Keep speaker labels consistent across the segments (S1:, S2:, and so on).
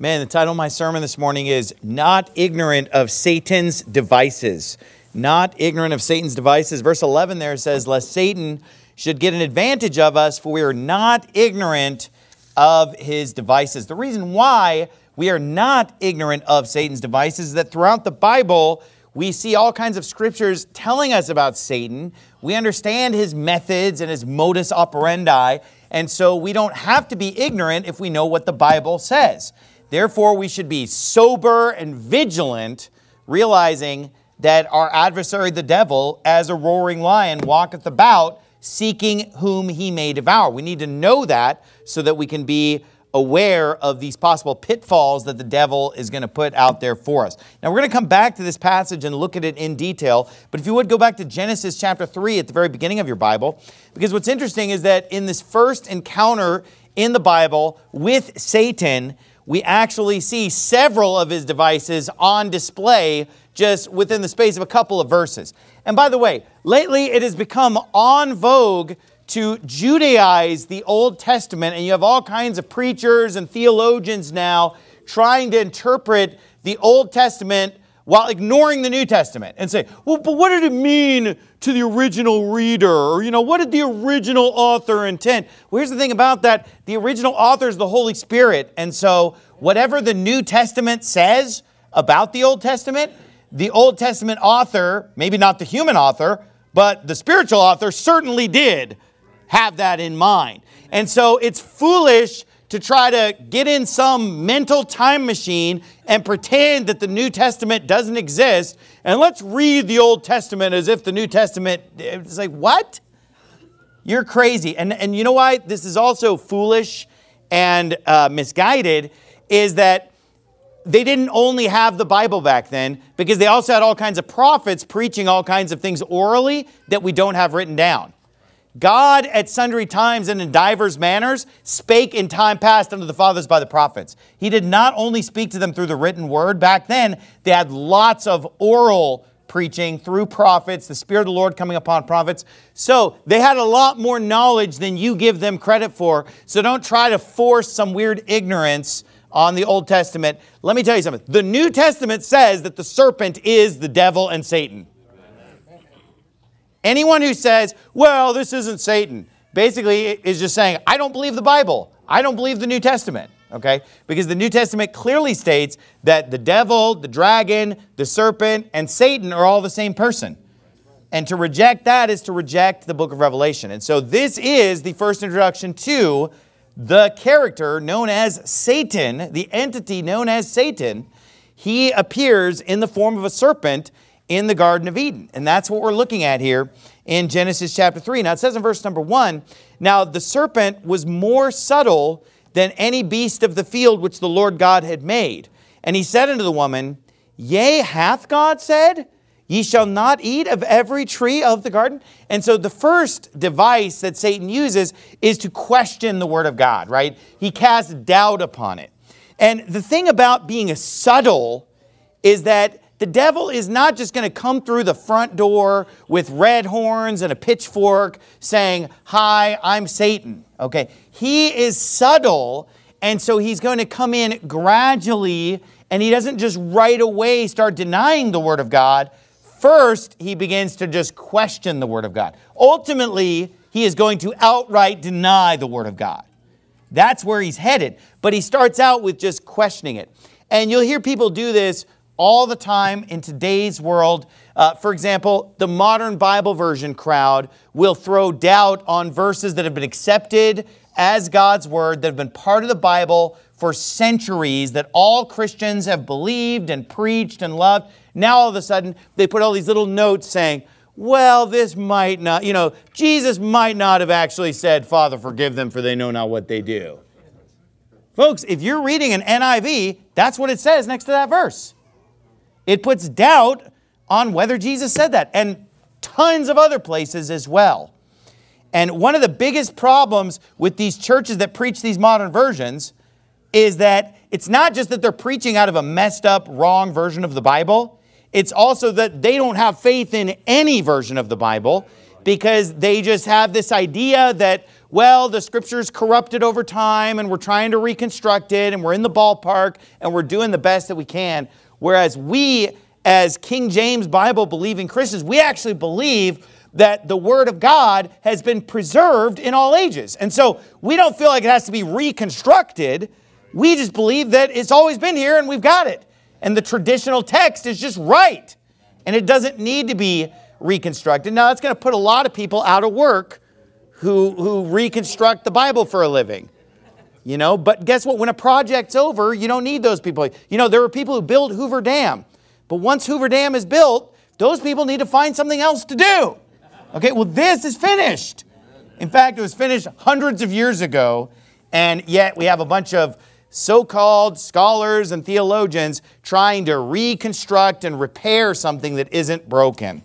S1: Man, the title of my sermon this morning is Not Ignorant of Satan's Devices. Not ignorant of Satan's devices. Verse 11 there says, lest Satan should get an advantage of us, for we are not ignorant of his devices. The reason why we are not ignorant of Satan's devices is that throughout the Bible, we see all kinds of scriptures telling us about Satan. We understand his methods and his modus operandi, and so we don't have to be ignorant if we know what the Bible says. Therefore, we should be sober and vigilant, realizing that our adversary, the devil, as a roaring lion, walketh about, seeking whom he may devour. We need to know that so that we can be aware of these possible pitfalls that the devil is going to put out there for us. Now, we're going to come back to this passage and look at it in detail. But if you would go back to Genesis chapter 3 at the very beginning of your Bible, because what's interesting is that in this first encounter in the Bible with Satan, we actually see several of his devices on display just within the space of a couple of verses. And by the way, lately it has become on vogue to Judaize the Old Testament, and you have all kinds of preachers and theologians now trying to interpret the Old Testament while ignoring the New Testament and say, well, but what did it mean to the original reader? Or, what did the original author intend? Well, here's the thing about that. The original author is the Holy Spirit. And so whatever the New Testament says about the Old Testament author, maybe not the human author, but the spiritual author certainly did have that in mind. And so it's foolish to try to get in some mental time machine and pretend that the New Testament doesn't exist, and let's read the Old Testament as if the New Testament, it's like, what? You're crazy. And you know why this is also foolish and misguided is that they didn't only have the Bible back then, because they also had all kinds of prophets preaching all kinds of things orally that we don't have written down. God at sundry times and in divers manners spake in time past unto the fathers by the prophets. He did not only speak to them through the written word. Back then, they had lots of oral preaching through prophets, the Spirit of the Lord coming upon prophets. So they had a lot more knowledge than you give them credit for. So don't try to force some weird ignorance on the Old Testament. Let me tell you something. The New Testament says that the serpent is the devil and Satan. Anyone who says, well, this isn't Satan, basically is just saying, I don't believe the Bible. I don't believe the New Testament. Okay? Because the New Testament clearly states that the devil, the dragon, the serpent, and Satan are all the same person. And to reject that is to reject the book of Revelation. And so this is the first introduction to the character known as Satan, the entity known as Satan. He appears in the form of a serpent in the Garden of Eden. And that's what we're looking at here in Genesis chapter 3. Now it says in verse number 1, now the serpent was more subtle than any beast of the field which the Lord God had made. And he said unto the woman, yea, hath God said, ye shall not eat of every tree of the garden? And so the first device that Satan uses is to question the word of God, right? He casts doubt upon it. And the thing about being subtle is that the devil is not just going to come through the front door with red horns and a pitchfork saying, hi, I'm Satan. Okay, he is subtle, and so he's going to come in gradually, and he doesn't just right away start denying the word of God. First, he begins to just question the word of God. Ultimately, he is going to outright deny the word of God. That's where he's headed. But he starts out with just questioning it. And you'll hear people do this all the time in today's world. For example, the modern Bible version crowd will throw doubt on verses that have been accepted as God's word, that have been part of the Bible for centuries, that all Christians have believed and preached and loved. Now all of a sudden, they put all these little notes saying, well, this might not, Jesus might not have actually said, Father, forgive them, for they know not what they do. Folks, if you're reading an NIV, that's what it says next to that verse. It puts doubt on whether Jesus said that, and tons of other places as well. And one of the biggest problems with these churches that preach these modern versions is that it's not just that they're preaching out of a messed up, wrong version of the Bible. It's also that they don't have faith in any version of the Bible. because they just have this idea that, well, the Scripture's corrupted over time and we're trying to reconstruct it and we're in the ballpark and we're doing the best that we can. Whereas we, as King James Bible believing Christians, we actually believe that the Word of God has been preserved in all ages. And so we don't feel like it has to be reconstructed. We just believe that it's always been here and we've got it. And the traditional text is just right. And it doesn't need to be reconstructed. Now, that's going to put a lot of people out of work who reconstruct the Bible for a living. You know, but guess what? When a project's over, you don't need those people. You know, there were people who built Hoover Dam. But once Hoover Dam is built, those people need to find something else to do. Okay, well, this is finished. In fact, it was finished hundreds of years ago, and yet we have a bunch of so-called scholars and theologians trying to reconstruct and repair something that isn't broken.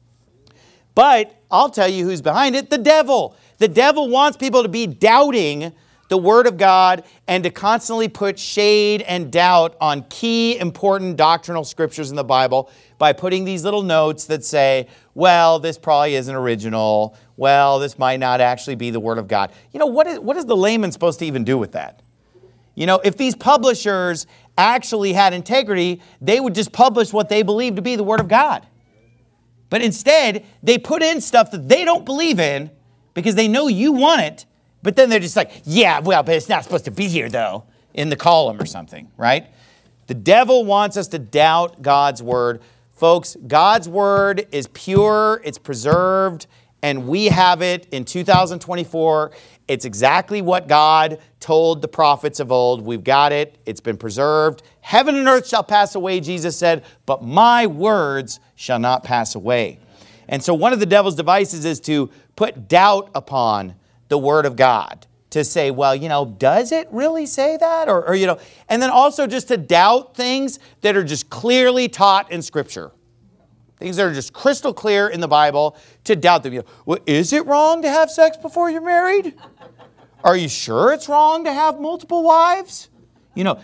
S1: But I'll tell you who's behind it, the devil. The devil wants people to be doubting the Word of God and to constantly put shade and doubt on key important doctrinal scriptures in the Bible by putting these little notes that say, well, this probably isn't original. Well, this might not actually be the Word of God. You know, what is the layman supposed to even do with that? You know, if these publishers actually had integrity, they would just publish what they believe to be the Word of God. But instead, they put in stuff that they don't believe in because they know you want it. But then they're just like, yeah, well, but it's not supposed to be here, though, in the column or something, right? The devil wants us to doubt God's Word. Folks, God's Word is pure, it's preserved, and we have it in 2024. It's exactly what God told the prophets of old. We've got it. It's been preserved. Heaven and earth shall pass away, Jesus said, but my words shall not pass away. And so one of the devil's devices is to put doubt upon the Word of God, to say, well, you know, does it really say that? Or you know, and then also just to doubt things that are just clearly taught in Scripture. Things that are just crystal clear in the Bible, to doubt them. You know, well, is it wrong to have sex before you're married? Are you sure it's wrong to have multiple wives? You know,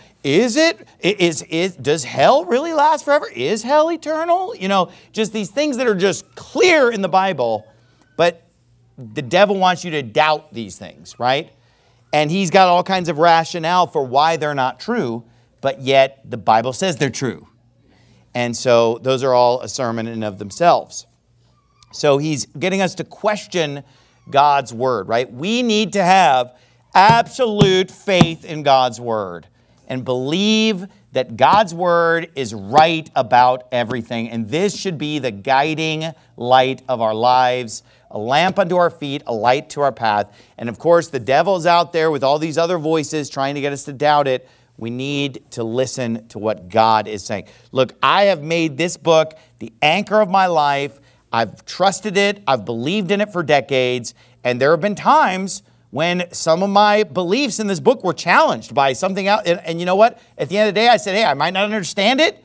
S1: does hell really last forever? Is hell eternal? You know, just these things that are just clear in the Bible, but the devil wants you to doubt these things, right? And he's got all kinds of rationale for why they're not true, but yet the Bible says they're true. And so those are all a sermon in and of themselves. So he's getting us to question God's Word, right? We need to have absolute faith in God's Word and believe that God's Word is right about everything. And this should be the guiding light of our lives, a lamp unto our feet, a light to our path. And of course, the devil's out there with all these other voices trying to get us to doubt it. We need to listen to what God is saying. Look, I have made this book the anchor of my life. I've trusted it. I've believed in it for decades. And there have been times when some of my beliefs in this book were challenged by something else. And you know what? At the end of the day, I said, hey, I might not understand it,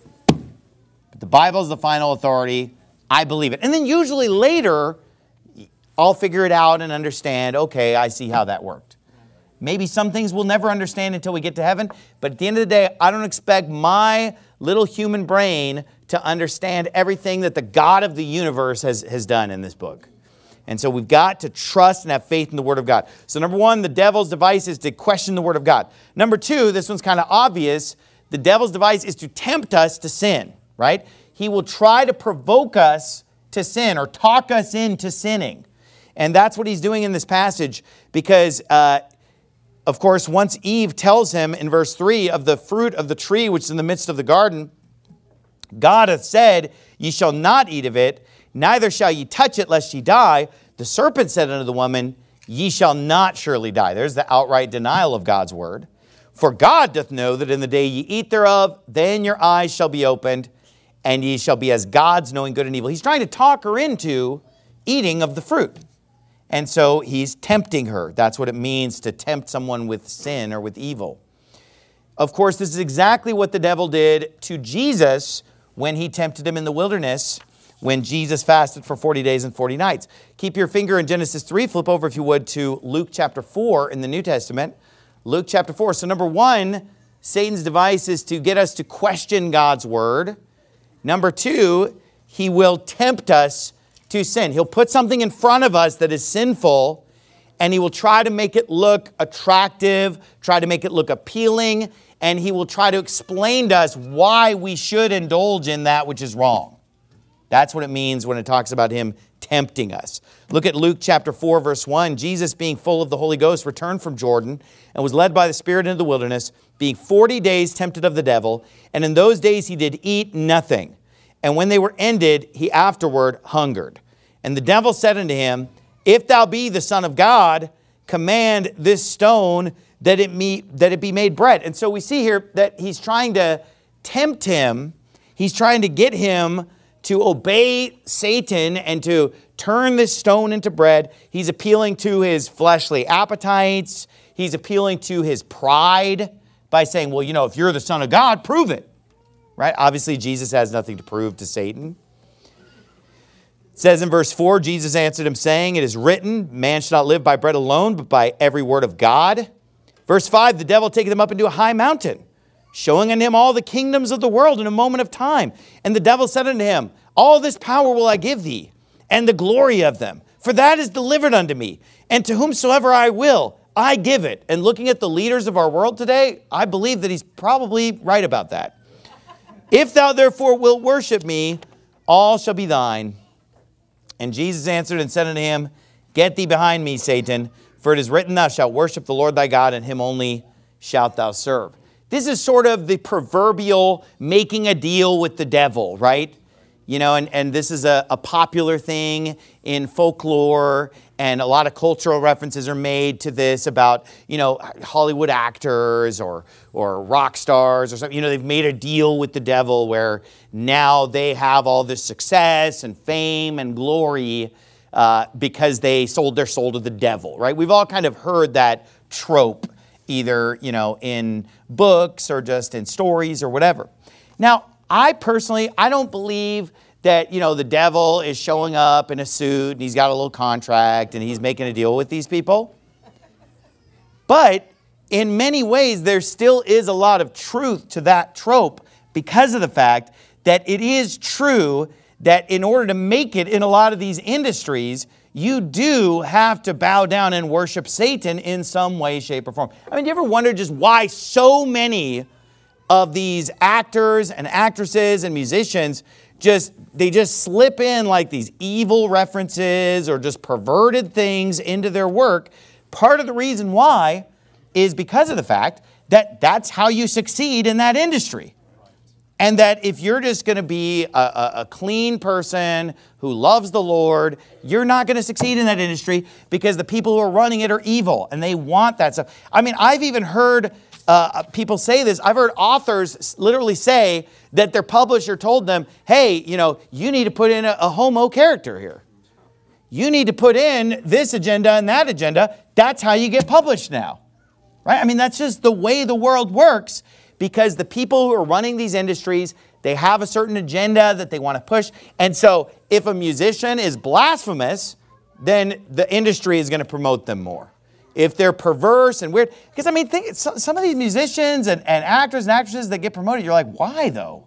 S1: but the Bible is the final authority. I believe it. And then usually later, I'll figure it out and understand, okay, I see how that worked. Maybe some things we'll never understand until we get to heaven, but at the end of the day, I don't expect my little human brain to understand everything that the God of the universe has done in this book. And so we've got to trust and have faith in the Word of God. So number one, the devil's device is to question the Word of God. Number two, this one's kind of obvious. The devil's device is to tempt us to sin, right? He will try to provoke us to sin or talk us into sinning. And that's what he's doing in this passage because, of course, once Eve tells him in verse 3 of the fruit of the tree which is in the midst of the garden, God hath said, ye shall not eat of it, neither shall ye touch it, lest ye die. The serpent said unto the woman, ye shall not surely die. There's the outright denial of God's word. For God doth know that in the day ye eat thereof, then your eyes shall be opened, and ye shall be as gods, knowing good and evil. He's trying to talk her into eating of the fruit. And so he's tempting her. That's what it means to tempt someone with sin or with evil. Of course, this is exactly what the devil did to Jesus when he tempted him in the wilderness, when Jesus fasted for 40 days and 40 nights. Keep your finger in Genesis 3. Flip over, if you would, to Luke chapter 4 in the New Testament. Luke chapter 4. So number one, Satan's device is to get us to question God's word. Number two, he will tempt us to sin. He'll put something in front of us that is sinful, and he will try to make it look attractive, try to make it look appealing, and he will try to explain to us why we should indulge in that which is wrong. That's what it means when it talks about him tempting us. Look at Luke chapter 4, verse 1. Jesus, being full of the Holy Ghost, returned from Jordan and was led by the Spirit into the wilderness, being 40 days tempted of the devil. And in those days he did eat nothing. And when they were ended, he afterward hungered. And the devil said unto him, If thou be the Son of God, command this stone that it be made bread. And so we see here that he's trying to tempt him. He's trying to get him to obey Satan and to turn this stone into bread. He's appealing to his fleshly appetites. He's appealing to his pride by saying, well, if you're the Son of God, prove it. Right? Obviously, Jesus has nothing to prove to Satan. It says in verse 4, Jesus answered him, saying, It is written, man shall not live by bread alone, but by every word of God. Verse 5, the devil taketh him up into a high mountain, showing unto him all the kingdoms of the world in a moment of time. And the devil said unto him, All this power will I give thee, and the glory of them. For that is delivered unto me, and to whomsoever I will, I give it. And looking at the leaders of our world today, I believe that he's probably right about that. If thou therefore wilt worship me, all shall be thine. And Jesus answered and said unto him, Get thee behind me, Satan, for it is written, Thou shalt worship the Lord thy God, and him only shalt thou serve. This is sort of the proverbial making a deal with the devil, right? And this is a popular thing in folklore, and a lot of cultural references are made to this about, Hollywood actors or rock stars or something. They've made a deal with the devil where now they have all this success and fame and glory because they sold their soul to the devil, right? We've all kind of heard that trope, either, in books or just in stories or whatever. Now, I don't believe that, the devil is showing up in a suit and he's got a little contract and he's making a deal with these people. But in many ways, there still is a lot of truth to that trope because of the fact that it is true that in order to make it in a lot of these industries, you do have to bow down and worship Satan in some way, shape, or form. Do you ever wonder just why so many of these actors and actresses and musicians they just slip in like these evil references or just perverted things into their work? Part of the reason why is because of the fact that that's how you succeed in that industry. And that if you're just going to be a clean person who loves the Lord, you're not going to succeed in that industry because the people who are running it are evil and they want that stuff. I've even heard people say this. I've heard authors literally say that their publisher told them, hey, you need to put in a homo character here. You need to put in this agenda and that agenda. That's how you get published now. Right? That's just the way the world works. Because the people who are running these industries, they have a certain agenda that they want to push. And so if a musician is blasphemous, then the industry is going to promote them more. If they're perverse and weird. Because think some of these musicians and actors and actresses that get promoted, you're like, why though?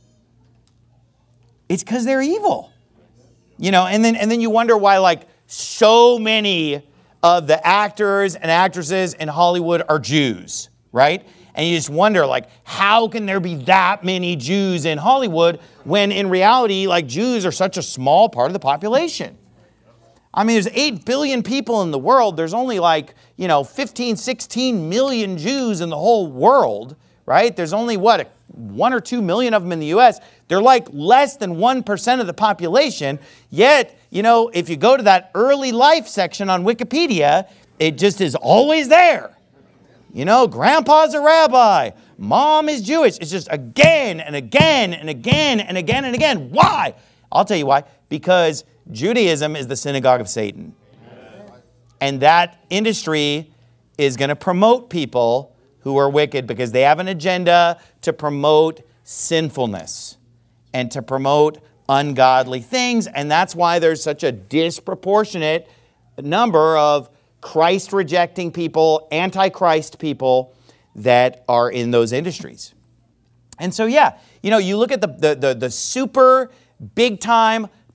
S1: It's because they're evil. And then you wonder why so many of the actors and actresses in Hollywood are Jews, right? And you just wonder, how can there be that many Jews in Hollywood when in reality, Jews are such a small part of the population? There's 8 billion people in the world. There's only 15, 16 million Jews in the whole world, right? There's only 1 or 2 million of them in the U.S. They're less than 1% of the population. Yet, if you go to that early life section on Wikipedia, it just is always there. Grandpa's a rabbi. Mom is Jewish. It's just again and again and again and again and again. Why? I'll tell you why. Because Judaism is the synagogue of Satan. And that industry is going to promote people who are wicked because they have an agenda to promote sinfulness and to promote ungodly things. And that's why there's such a disproportionate number of Christ-rejecting people, anti-Christ people that are in those industries. And so, you look at the super big-time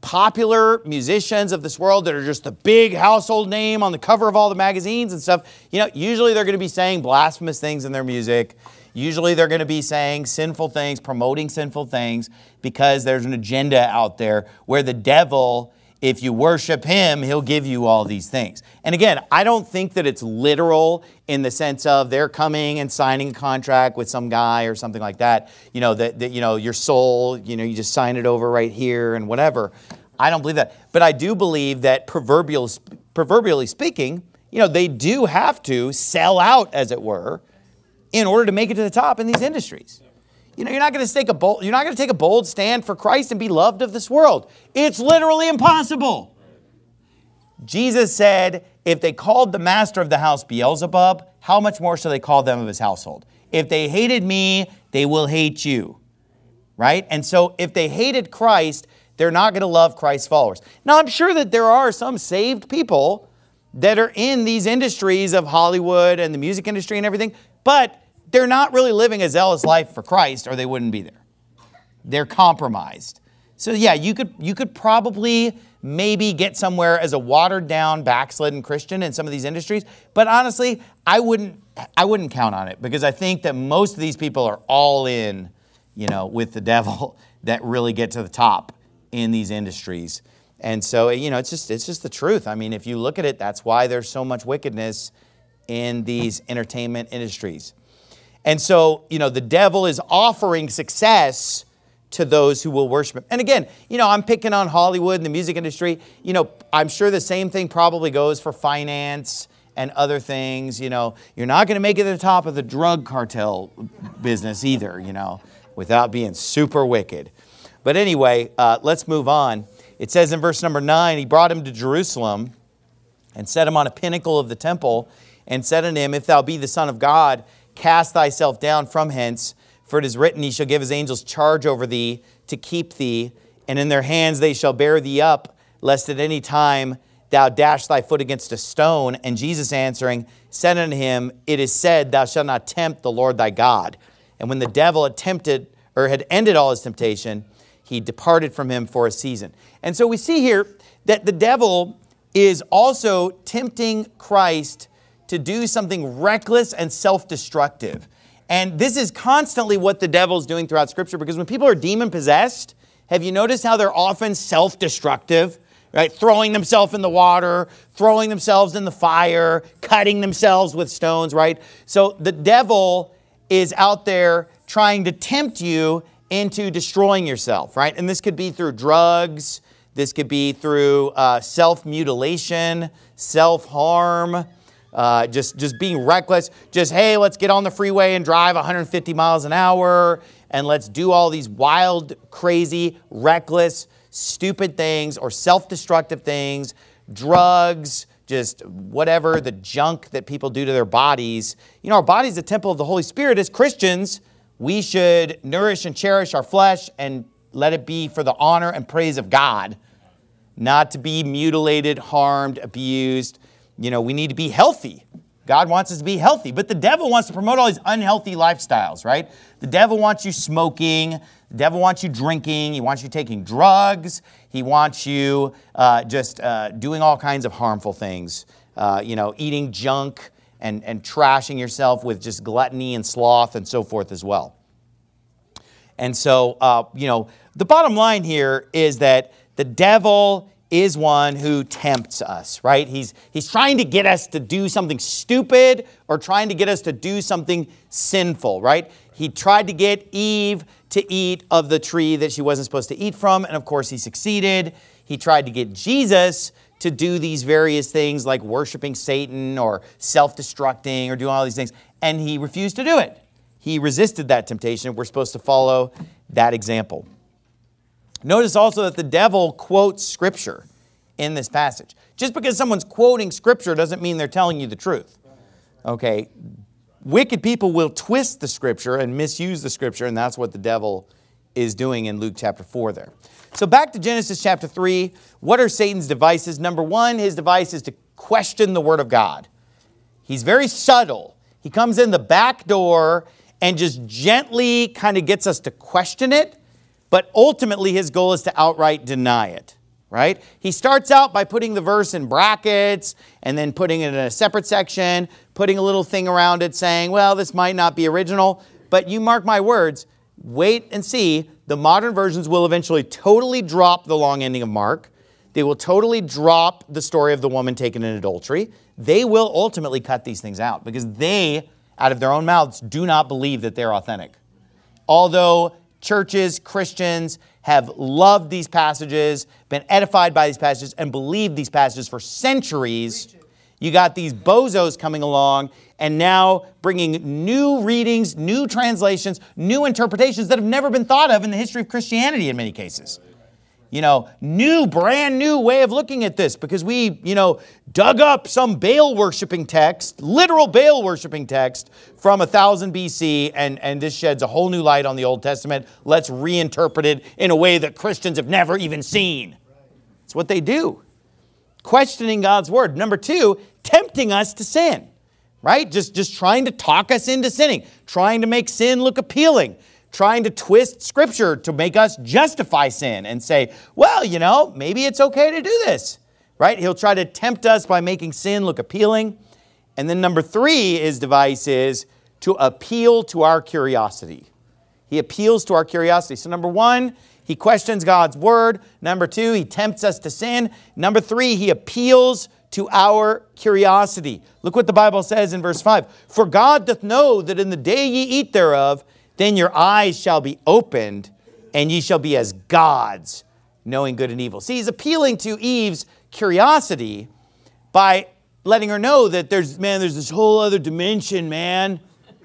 S1: popular musicians of this world that are just the big household name on the cover of all the magazines and stuff, usually they're going to be saying blasphemous things in their music. Usually they're going to be saying sinful things, promoting sinful things, because there's an agenda out there where the devil, if you worship him, he'll give you all these things. And again, I don't think that it's literal in the sense of they're coming and signing a contract with some guy or something like that. Your soul, you just sign it over right here and whatever. I don't believe that. But I do believe that proverbially speaking, they do have to sell out, as it were, in order to make it to the top in these industries. You're not going to take a bold stand for Christ and be loved of this world. It's literally impossible. Jesus said, if they called the master of the house Beelzebub, how much more shall they call them of his household? If they hated me, they will hate you. Right? And so if they hated Christ, they're not going to love Christ's followers. Now, I'm sure that there are some saved people that are in these industries of Hollywood and the music industry and everything, but they're not really living a zealous life for Christ, or they wouldn't be there. They're compromised. So yeah, you could probably maybe get somewhere as a watered down, backslidden Christian in some of these industries. But honestly, I wouldn't count on it, because I think that most of these people are all in, with the devil, that really get to the top in these industries. And so, it's just the truth. I mean, if you look at it, that's why there's so much wickedness in these entertainment industries. And so, the devil is offering success to those who will worship him. And again, I'm picking on Hollywood and the music industry. I'm sure the same thing probably goes for finance and other things. You're not going to make it to the top of the drug cartel business either, without being super wicked. But anyway, let's move on. It says in verse number 9, he brought him to Jerusalem and set him on a pinnacle of the temple and said unto him, if thou be the Son of God, cast thyself down from hence, for it is written, he shall give his angels charge over thee to keep thee, and in their hands they shall bear thee up, lest at any time thou dash thy foot against a stone. And Jesus answering said unto him, it is said, thou shalt not tempt the Lord thy God. And when the devil had ended all his temptation, he departed from him for a season. And so we see here that the devil is also tempting Christ to do something reckless and self-destructive. And this is constantly what the devil's doing throughout Scripture, because when people are demon-possessed, have you noticed how they're often self-destructive? Right? Throwing themselves in the water, throwing themselves in the fire, cutting themselves with stones, right? So the devil is out there trying to tempt you into destroying yourself, right? And this could be through drugs. This could be through self-mutilation, self-harm, just being reckless. Just, hey, let's get on the freeway and drive 150 miles an hour, and let's do all these wild, crazy, reckless, stupid things or self-destructive things, drugs, just whatever, the junk that people do to their bodies. Our body is the temple of the Holy Spirit. As Christians, we should nourish and cherish our flesh and let it be for the honor and praise of God, not to be mutilated, harmed, abused. We need to be healthy. God wants us to be healthy, but the devil wants to promote all these unhealthy lifestyles, right? The devil wants you smoking. The devil wants you drinking. He wants you taking drugs. He wants you doing all kinds of harmful things, eating junk and trashing yourself with just gluttony and sloth and so forth as well. And so, the bottom line here is that the devil is one who tempts us, right? He's trying to get us to do something stupid or trying to get us to do something sinful, right? He tried to get Eve to eat of the tree that she wasn't supposed to eat from, and of course he succeeded. He tried to get Jesus to do these various things like worshiping Satan or self-destructing or doing all these things, and he refused to do it. He resisted that temptation. We're supposed to follow that example. Notice also that the devil quotes Scripture in this passage. Just because someone's quoting Scripture doesn't mean they're telling you the truth. Okay? Wicked people will twist the Scripture and misuse the Scripture, and that's what the devil is doing in Luke chapter 4 there. So back to Genesis chapter 3. What are Satan's devices? Number one, his device is to question the Word of God. He's very subtle. He comes in the back door and just gently kind of gets us to question it. But ultimately, his goal is to outright deny it. right? He starts out by putting the verse in brackets and then putting it in a separate section, putting a little thing around it saying, well, this might not be original, but you mark my words, wait and see, the modern versions will eventually totally drop the long ending of Mark. They will totally drop the story of the woman taken in adultery. They will ultimately cut these things out because they, out of their own mouths, do not believe that they're authentic. Although churches, Christians have loved these passages, been edified by these passages, and believed these passages for centuries, you got these bozos coming along and now bringing new readings, new translations, new interpretations that have never been thought of in the history of Christianity in many cases. Brand new way of looking at this because we, dug up some Baal worshiping text, literal Baal worshiping text from 1000 BC, and this sheds a whole new light on the Old Testament. Let's reinterpret it in a way that Christians have never even seen. It's what they do. Questioning God's word. Number two, tempting us to sin, right? Just trying to talk us into sinning, trying to make sin look appealing, trying to twist Scripture to make us justify sin and say, well, maybe it's okay to do this, right? He'll try to tempt us by making sin look appealing. And then number three, his device is to appeal to our curiosity. He appeals to our curiosity. So number one, he questions God's word. Number two, he tempts us to sin. Number three, he appeals to our curiosity. Look what the Bible says in verse 5. For God doth know that in the day ye eat thereof, then your eyes shall be opened, and ye shall be as gods, knowing good and evil. See, he's appealing to Eve's curiosity by letting her know that there's this whole other dimension, man.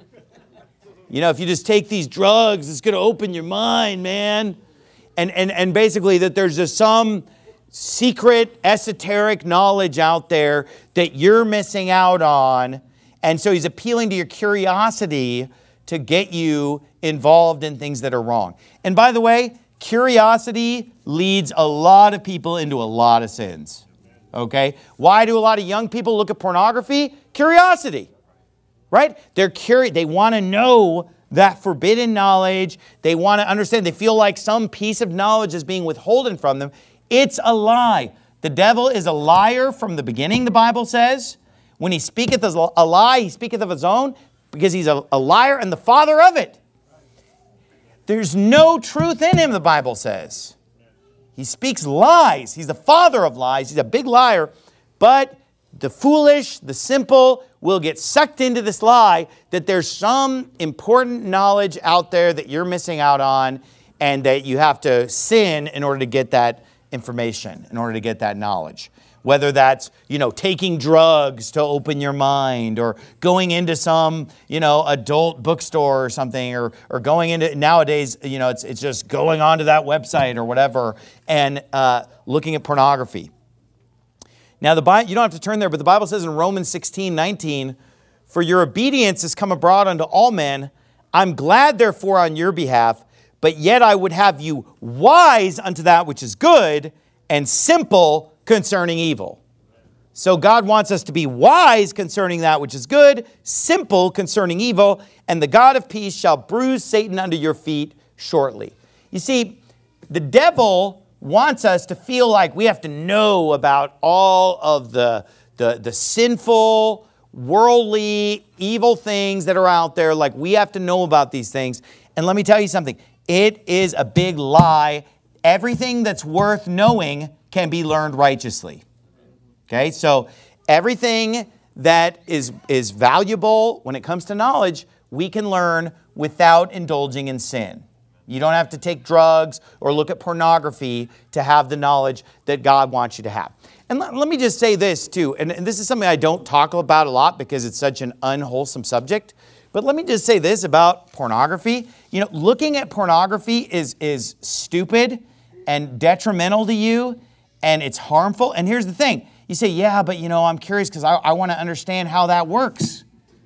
S1: If you just take these drugs, it's going to open your mind, man. And basically that there's just some secret, esoteric knowledge out there that you're missing out on. And so he's appealing to your curiosity to get you involved in things that are wrong. And by the way, curiosity leads a lot of people into a lot of sins. Okay? Why do a lot of young people look at pornography? Curiosity. Right? They're curious. They want to know that forbidden knowledge. They want to understand. They feel like some piece of knowledge is being withholden from them. It's a lie. The devil is a liar from the beginning, the Bible says. When he speaketh a lie, he speaketh of his own, because he's a liar and the father of it. There's no truth in him, the Bible says. He speaks lies. He's the father of lies. He's a big liar. But the foolish, the simple will get sucked into this lie that there's some important knowledge out there that you're missing out on and that you have to sin in order to get that information, in order to get that knowledge. Whether that's, taking drugs to open your mind or going into some, adult bookstore or something or going into, nowadays, it's just going onto that website or whatever and looking at pornography. Now, you don't have to turn there, but the Bible says in Romans 16:19, for your obedience has come abroad unto all men. I'm glad, therefore, on your behalf, but yet I would have you wise unto that which is good and simple concerning evil. So God wants us to be wise concerning that which is good, simple concerning evil, and the God of peace shall bruise Satan under your feet shortly. You see, the devil wants us to feel like we have to know about all of the sinful, worldly, evil things that are out there. Like we have to know about these things. And let me tell you something. It is a big lie. Everything that's worth knowing can be learned righteously. Okay, so everything that is valuable when it comes to knowledge, we can learn without indulging in sin. You don't have to take drugs or look at pornography to have the knowledge that God wants you to have. And let me just say this too, and this is something I don't talk about a lot because it's such an unwholesome subject, but let me just say this about pornography. Looking at pornography is stupid and detrimental to you, and it's harmful. And here's the thing. You say, yeah, but I'm curious because I want to understand how that works.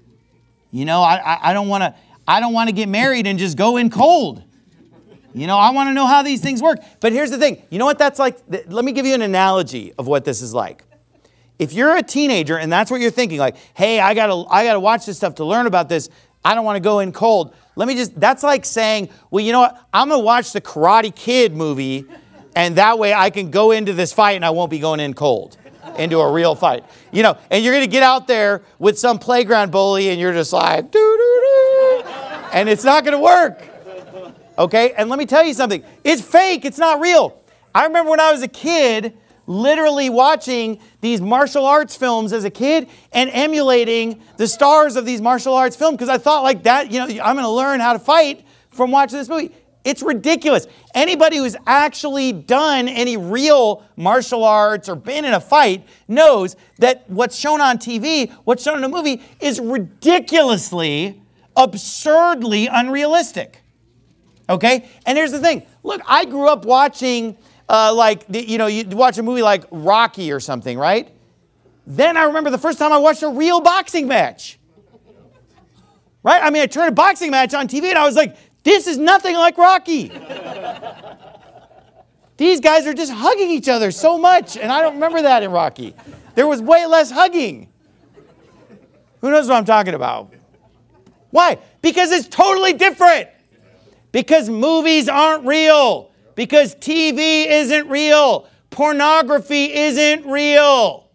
S1: I don't want to get married and just go in cold. I want to know how these things work. But here's the thing. You know what that's like? Let me give you an analogy of what this is like. If you're a teenager and that's what you're thinking, like, hey, I gotta watch this stuff to learn about this. I don't want to go in cold. That's like saying, well, you know what? I'm going to watch the Karate Kid movie And that way I can go into this fight and I won't be going in cold into a real fight. You know, and you're going to get out there with some playground bully and you're just like, doo-doo-doo, and it's not going to work. Okay? And let me tell you something. It's fake. It's not real. I remember when I was a kid, literally watching these martial arts films as a kid and emulating the stars of these martial arts films because I thought like that, you know, I'm going to learn how to fight from watching this movie. It's ridiculous. Anybody who's actually done any real martial arts or been in a fight knows that what's shown on TV, what's shown in a movie is ridiculously, absurdly unrealistic. Okay? And here's the thing. Look, I grew up watching you watch a movie like Rocky or something, right? Then I remember the first time I watched a real boxing match. Right? I mean, I turned a boxing match on TV and I was like, this is nothing like Rocky. These guys are just hugging each other so much, and I don't remember that in Rocky. There was way less hugging. Who knows what I'm talking about? Why? Because it's totally different. Because movies aren't real. Because TV isn't real. Pornography isn't real.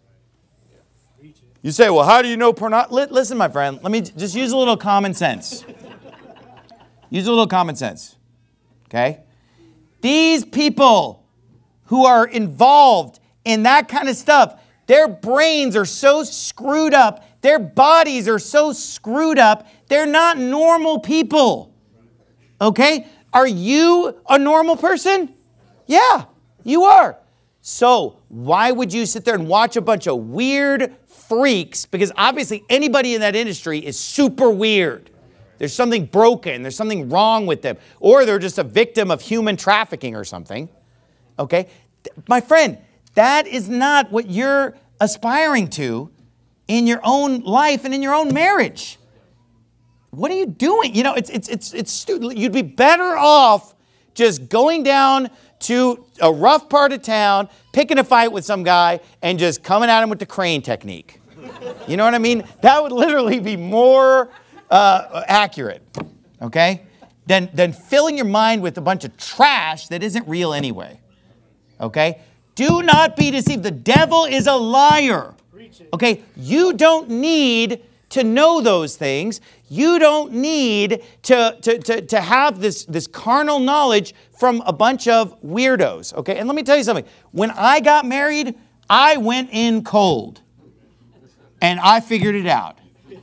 S1: You say, well, how do you know pornography? Listen, my friend, let me just use a little common sense. Use a little common sense, okay? These people who are involved in that kind of stuff, their brains are so screwed up, their bodies are so screwed up, they're not normal people, okay? Are you a normal person? Yeah, you are. So why would you sit there and watch a bunch of weird freaks? Because obviously anybody in that industry is super weird. There's something broken. There's something wrong with them. Or they're just a victim of human trafficking or something. Okay? My friend, that is not what you're aspiring to in your own life and in your own marriage. What are you doing? You know, it's stupid. You'd be better off just going down to a rough part of town, picking a fight with some guy, and just coming at him with the crane technique. You know what I mean? That would literally be more accurate, okay, than filling your mind with a bunch of trash that isn't real anyway, okay? Do not be deceived. The devil is a liar, okay? You don't need to know those things. You don't need to have this carnal knowledge from a bunch of weirdos, okay? And let me tell you something. When I got married, I went in cold, and I figured it out.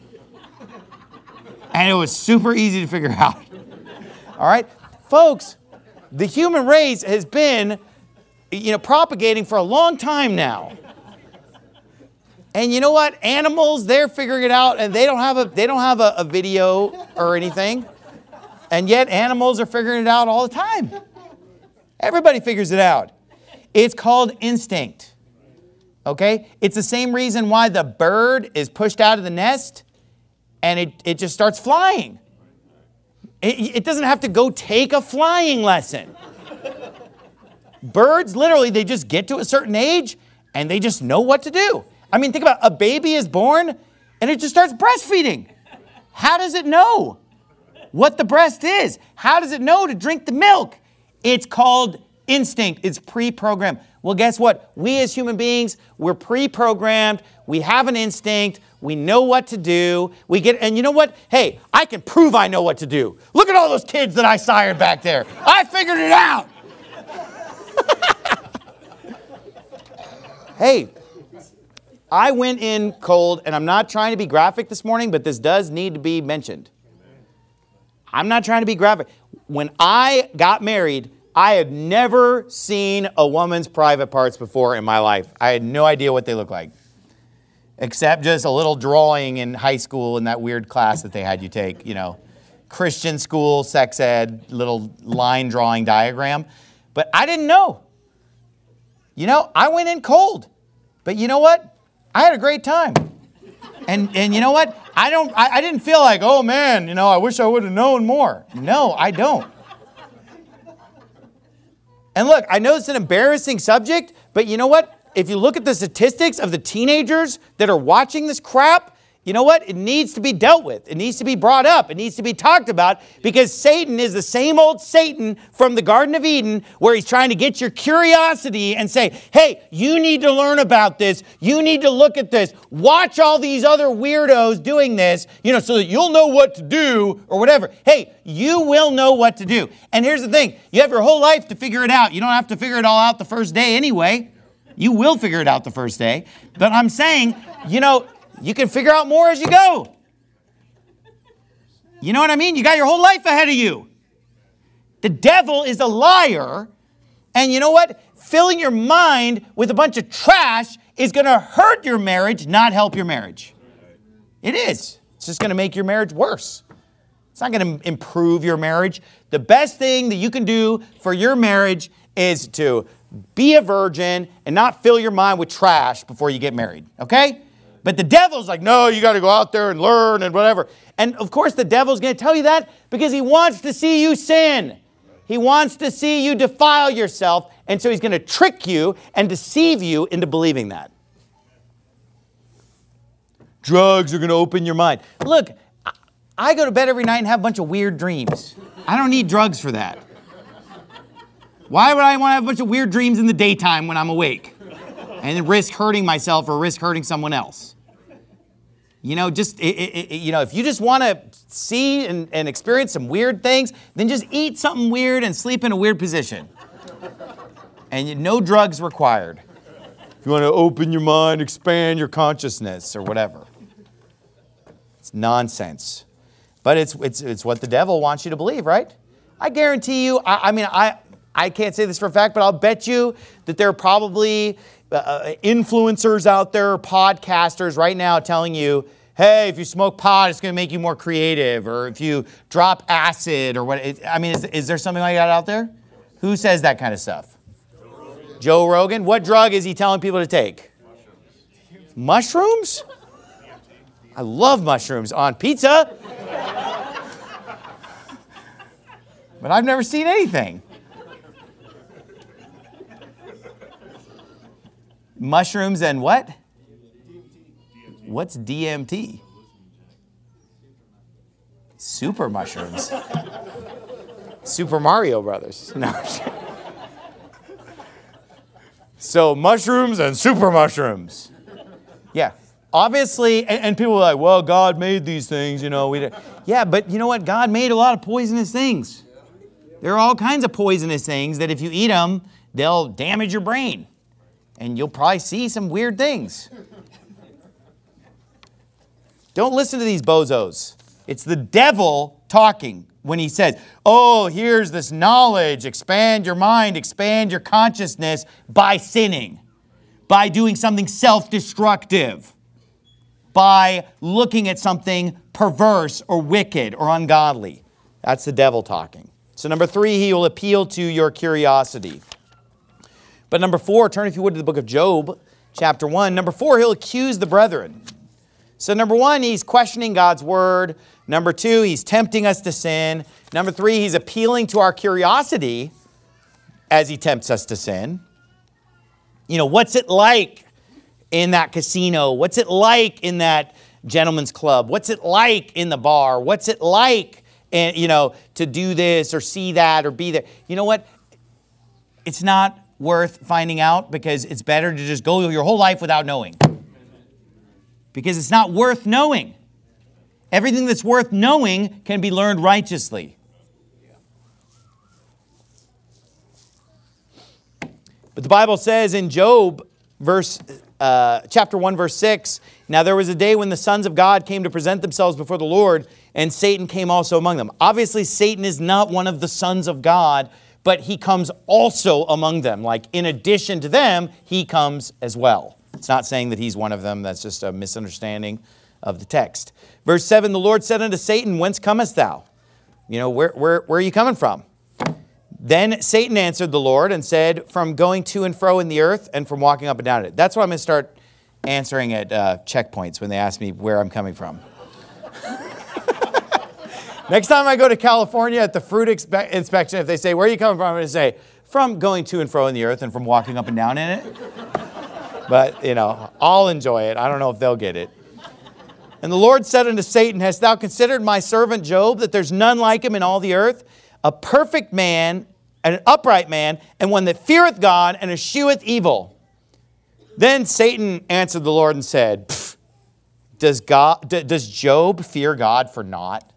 S1: And it was super easy to figure out. All right? Folks, the human race has been, propagating for a long time now. And you know what? Animals, they're figuring it out, and they don't have a video or anything. And yet animals are figuring it out all the time. Everybody figures it out. It's called instinct. Okay? It's the same reason why the bird is pushed out of the nest and it just starts flying. It doesn't have to go take a flying lesson. Birds, literally, they just get to a certain age and they just know what to do. I mean, think about it. A baby is born and it just starts breastfeeding. How does it know what the breast is? How does it know to drink the milk? It's called instinct. It's pre-programmed. Well, guess what? We as human beings, we're pre-programmed. We have an instinct. We know what to do. And you know what? Hey, I can prove I know what to do. Look at all those kids that I sired back there. I figured it out. Hey, I went in cold, and I'm not trying to be graphic this morning, but this does need to be mentioned. I'm not trying to be graphic. When I got married, I had never seen a woman's private parts before in my life. I had no idea what they looked like, except just a little drawing in high school in that weird class that they had you take, Christian school, sex ed, little line drawing diagram. But I didn't know. I went in cold. But you know what? I had a great time. And you know what? I didn't feel like, oh man, I wish I would have known more. No, I don't. And look, I know it's an embarrassing subject, but you know what? If you look at the statistics of the teenagers that are watching this crap, you know what? It needs to be dealt with. It needs to be brought up. It needs to be talked about because Satan is the same old Satan from the Garden of Eden where he's trying to get your curiosity and say, hey, you need to learn about this. You need to look at this. Watch all these other weirdos doing this, so that you'll know what to do or whatever. Hey, you will know what to do. And here's the thing. You have your whole life to figure it out. You don't have to figure it all out the first day anyway. You will figure it out the first day. But I'm saying, you can figure out more as you go. You know what I mean? You got your whole life ahead of you. The devil is a liar. And you know what? Filling your mind with a bunch of trash is going to hurt your marriage, not help your marriage. It is. It's just going to make your marriage worse. It's not going to improve your marriage. The best thing that you can do for your marriage is to be a virgin and not fill your mind with trash before you get married. Okay? But the devil's like, no, you got to go out there and learn and whatever. And of course, the devil's going to tell you that because he wants to see you sin. He wants to see you defile yourself. And so he's going to trick you and deceive you into believing that. Drugs are going to open your mind. Look, I go to bed every night and have a bunch of weird dreams. I don't need drugs for that. Why would I want to have a bunch of weird dreams in the daytime when I'm awake and risk hurting myself or risk hurting someone else? If you just want to see and experience some weird things, then just eat something weird and sleep in a weird position. And no drugs required. If you want to open your mind, expand your consciousness or whatever. It's nonsense. But it's what the devil wants you to believe, right? I guarantee you, I can't say this for a fact, but I'll bet you that there are probably influencers out there, podcasters right now telling you, hey, if you smoke pot, it's going to make you more creative. Or if you drop acid or what. Is there something like that out there? Who says that kind of stuff? Joe Rogan. What drug is he telling people to take? Mushrooms? I love mushrooms on pizza. But I've never seen anything. Mushrooms and what? What's DMT? Super mushrooms. Super Mario Brothers. No. So mushrooms and super mushrooms. Yeah. Obviously, and people are like, well, God made these things, Yeah, but you know what? God made a lot of poisonous things. There are all kinds of poisonous things that if you eat them, they'll damage your brain. And you'll probably see some weird things. Don't listen to these bozos. It's the devil talking when he says, oh, here's this knowledge. Expand your mind, expand your consciousness by sinning, by doing something self-destructive, by looking at something perverse or wicked or ungodly. That's the devil talking. So number 3, he will appeal to your curiosity. But number 4, turn if you would to the book of Job, chapter 1. Number 4, he'll accuse the brethren. So number 1, he's questioning God's word. Number 2, he's tempting us to sin. Number 3, he's appealing to our curiosity as he tempts us to sin. What's it like in that casino? What's it like in that gentleman's club? What's it like in the bar? What's it like, to do this or see that or be there? You know what? It's not worth finding out because it's better to just go your whole life without knowing. Because it's not worth knowing. Everything that's worth knowing can be learned righteously. But the Bible says in Job, chapter 1, verse 6, now there was a day when the sons of God came to present themselves before the Lord, and Satan came also among them. Obviously, Satan is not one of the sons of God, but he comes also among them. Like, in addition to them, he comes as well. It's not saying that he's one of them. That's just a misunderstanding of the text. Verse 7, the Lord said unto Satan, whence comest thou? Where are you coming from? Then Satan answered the Lord and said, from going to and fro in the earth and from walking up and down it. That's what I'm going to start answering at checkpoints when they ask me where I'm coming from. Next time I go to California at the fruit inspection, if they say, where are you coming from? I'm going to say, from going to and fro in the earth and from walking up and down in it. But, I'll enjoy it. I don't know if they'll get it. And the Lord said unto Satan, hast thou considered my servant Job, that there's none like him in all the earth? A perfect man, an upright man, and one that feareth God and escheweth evil. Then Satan answered the Lord and said, does Job fear God for naught?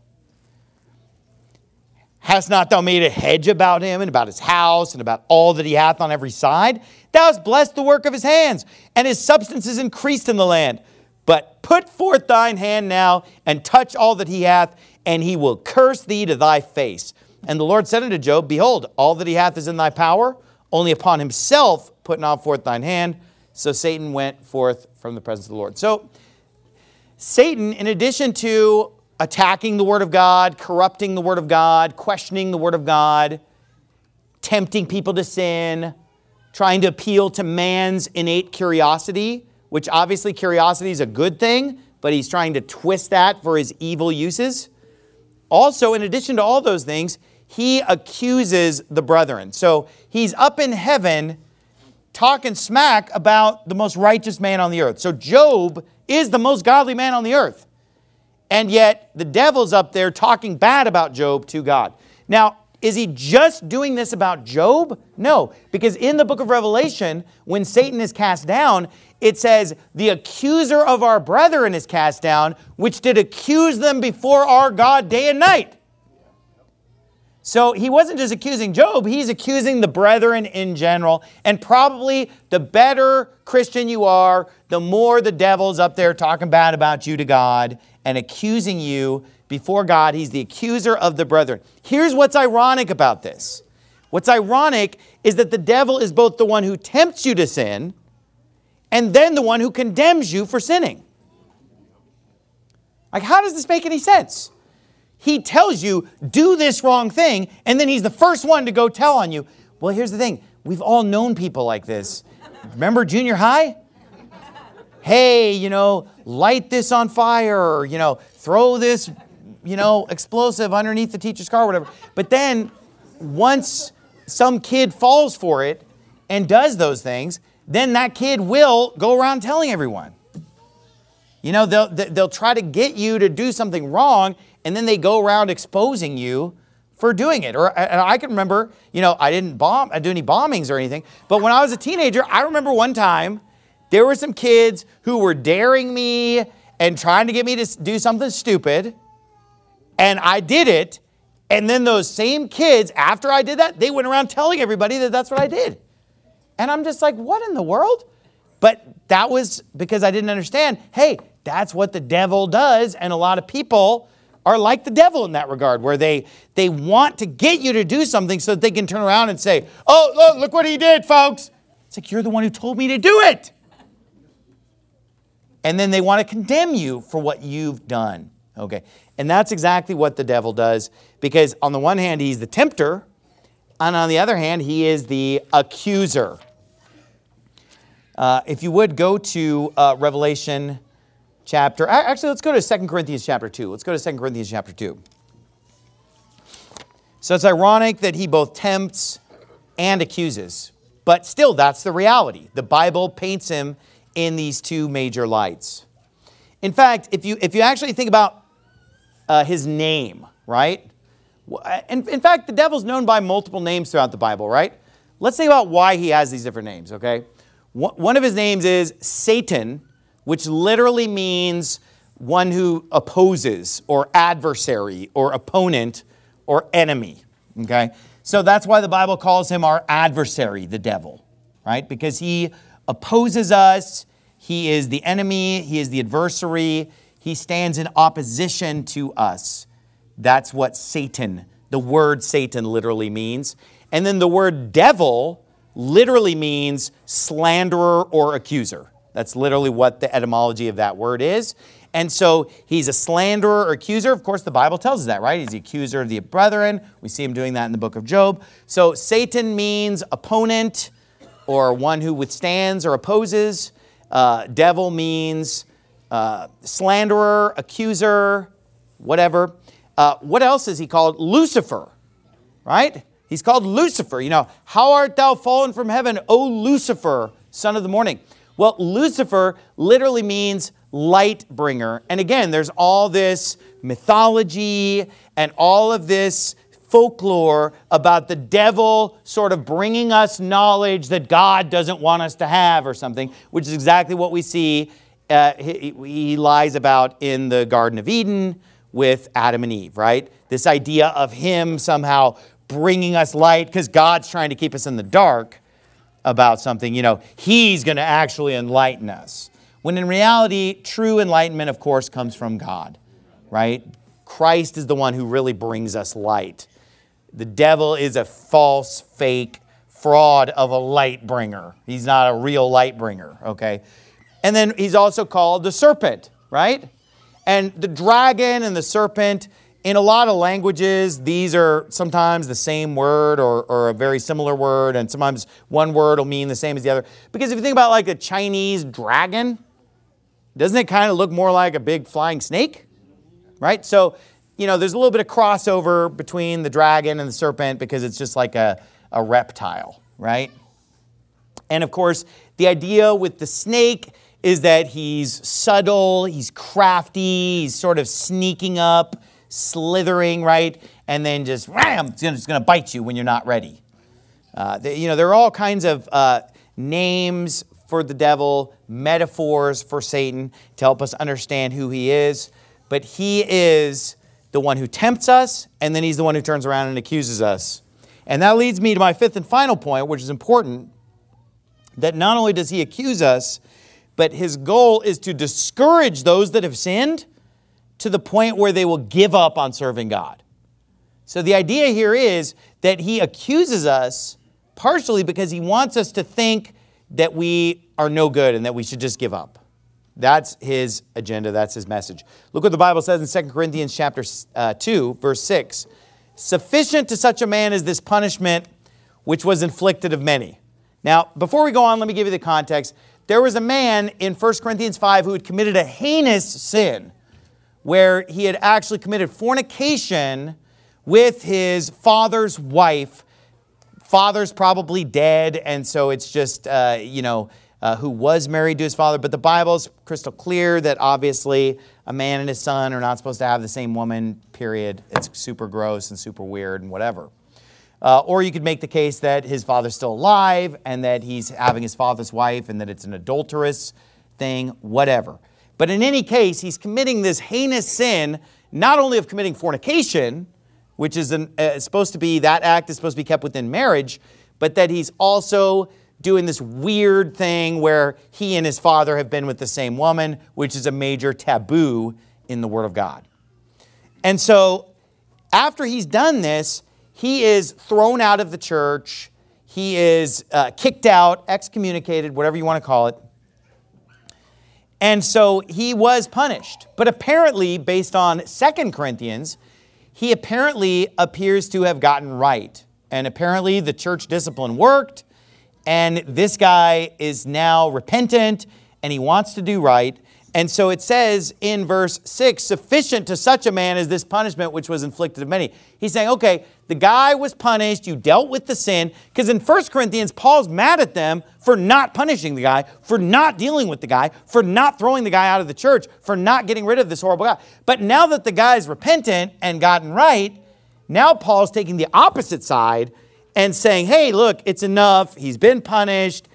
S1: Hast not thou made a hedge about him and about his house and about all that he hath on every side? Thou hast blessed the work of his hands, and his substance is increased in the land. But put forth thine hand now and touch all that he hath, and he will curse thee to thy face. And the Lord said unto Job, behold, all that he hath is in thy power, only upon himself put not forth thine hand. So Satan went forth from the presence of the Lord. So Satan, in addition to attacking the Word of God, corrupting the Word of God, questioning the Word of God, tempting people to sin, trying to appeal to man's innate curiosity, which obviously curiosity is a good thing, but he's trying to twist that for his evil uses. Also, in addition to all those things, he accuses the brethren. So he's up in heaven talking smack about the most righteous man on the earth. So Job is the most godly man on the earth. And yet the devil's up there talking bad about Job to God. Now, is he just doing this about Job? No, because in the book of Revelation, when Satan is cast down, it says, the accuser of our brethren is cast down, which did accuse them before our God day and night. So he wasn't just accusing Job, he's accusing the brethren in general. And probably the better Christian you are, the more the devil's up there talking bad about you to God and accusing you before God. He's the accuser of the brethren. Here's what's ironic about this. What's ironic is that the devil is both the one who tempts you to sin and then the one who condemns you for sinning. Like, how does this make any sense? He tells you, do this wrong thing, and then he's the first one to go tell on you. Well, here's the thing. We've all known people like this. Remember junior high? Hey, light this on fire, or, throw this, explosive underneath the teacher's car, or whatever. But then once some kid falls for it and does those things, then that kid will go around telling everyone. They'll try to get you to do something wrong, and then they go around exposing you for doing it. And I can remember, I didn't do any bombings or anything, but when I was a teenager, I remember one time there were some kids who were daring me and trying to get me to do something stupid, and I did it, and then those same kids, after I did that, they went around telling everybody that that's what I did. And I'm just like, what in the world? But that was because I didn't understand, hey, that's what the devil does, and a lot of people are like the devil in that regard, where they want to get you to do something so that they can turn around and say, oh, look what he did, folks. It's like, you're the one who told me to do it. And then they want to condemn you for what you've done. Okay. And that's exactly what the devil does, because on the one hand, he's the tempter, and on the other hand, he is the accuser. If you would go to Revelation chapter, actually, let's go to 2 Corinthians chapter 2. Let's go to 2 Corinthians chapter 2. So it's ironic that he both tempts and accuses, but still, that's the reality. The Bible paints him in these two major lights. In fact, if you actually think about his name, right? In fact, the devil's known by multiple names throughout the Bible, right? Let's think about why he has these different names, okay? One of his names is Satan, which literally means one who opposes or adversary or opponent or enemy, okay? So that's why the Bible calls him our adversary, the devil, right? Because he opposes us, he is the enemy, he is the adversary, he stands in opposition to us. That's what Satan, the word Satan literally means. And then the word devil literally means slanderer or accuser. That's literally what the etymology of that word is. And so he's a slanderer or accuser. Of course, the Bible tells us that, right? He's the accuser of the brethren. We see him doing that in the book of Job. So Satan means opponent or one who withstands or opposes. Devil means slanderer, accuser, whatever. What else is he called? Lucifer, right? He's called Lucifer. How art thou fallen from heaven, O Lucifer, son of the morning? Well, Lucifer literally means light bringer. And again, there's all this mythology and all of this folklore about the devil sort of bringing us knowledge that God doesn't want us to have or something, which is exactly what we see he lies about in the Garden of Eden with Adam and Eve, right? This idea of him somehow bringing us light because God's trying to keep us in the dark about something. He's going to actually enlighten us. When in reality, true enlightenment, of course, comes from God, right? Christ is the one who really brings us light. The devil is a false, fake fraud of a light bringer. He's not a real light bringer, okay? And then he's also called the serpent, right? And the dragon and the serpent, in a lot of languages, these are sometimes the same word or a very similar word, and sometimes one word will mean the same as the other. Because if you think about like a Chinese dragon, doesn't it kind of look more like a big flying snake? Right? So, there's a little bit of crossover between the dragon and the serpent because it's just like a reptile, right? And of course, the idea with the snake is that he's subtle, he's crafty, he's sort of sneaking up, slithering, right? And then just, ram, it's going to bite you when you're not ready. There are all kinds of names for the devil, metaphors for Satan to help us understand who he is. But he is the one who tempts us, and then he's the one who turns around and accuses us. And that leads me to my fifth and final point, which is important, that not only does he accuse us, but his goal is to discourage those that have sinned to the point where they will give up on serving God. So the idea here is that he accuses us partially because he wants us to think that we are no good and that we should just give up. That's his agenda. That's his message. Look what the Bible says in 2 Corinthians chapter 2, verse 6. Sufficient to such a man is this punishment which was inflicted of many. Now, before we go on, let me give you the context. There was a man in 1 Corinthians 5 who had committed a heinous sin where he had actually committed fornication with his father's wife. Father's probably dead, and so it's just, who was married to his father. But the Bible's crystal clear that obviously a man and his son are not supposed to have the same woman, period. It's super gross and super weird and whatever. Or you could make the case that his father's still alive and that he's having his father's wife and that it's an adulterous thing, whatever. But in any case, he's committing this heinous sin, not only of committing fornication, which is supposed to be, that act is supposed to be kept within marriage, but that he's also doing this weird thing where he and his father have been with the same woman, which is a major taboo in the Word of God. And so after he's done this, he is thrown out of the church. He is kicked out, excommunicated, whatever you want to call it. And so he was punished. But apparently, based on 2 Corinthians, he apparently appears to have gotten right. And apparently the church discipline worked. And this guy is now repentant and he wants to do right. And so it says in verse 6, sufficient to such a man is this punishment which was inflicted of many. He's saying, okay, the guy was punished, you dealt with the sin. Because in 1 Corinthians, Paul's mad at them for not punishing the guy, for not dealing with the guy, for not throwing the guy out of the church, for not getting rid of this horrible guy. But now that the guy's repentant and gotten right, now Paul's taking the opposite side and saying, hey, look, it's enough. He's been punished.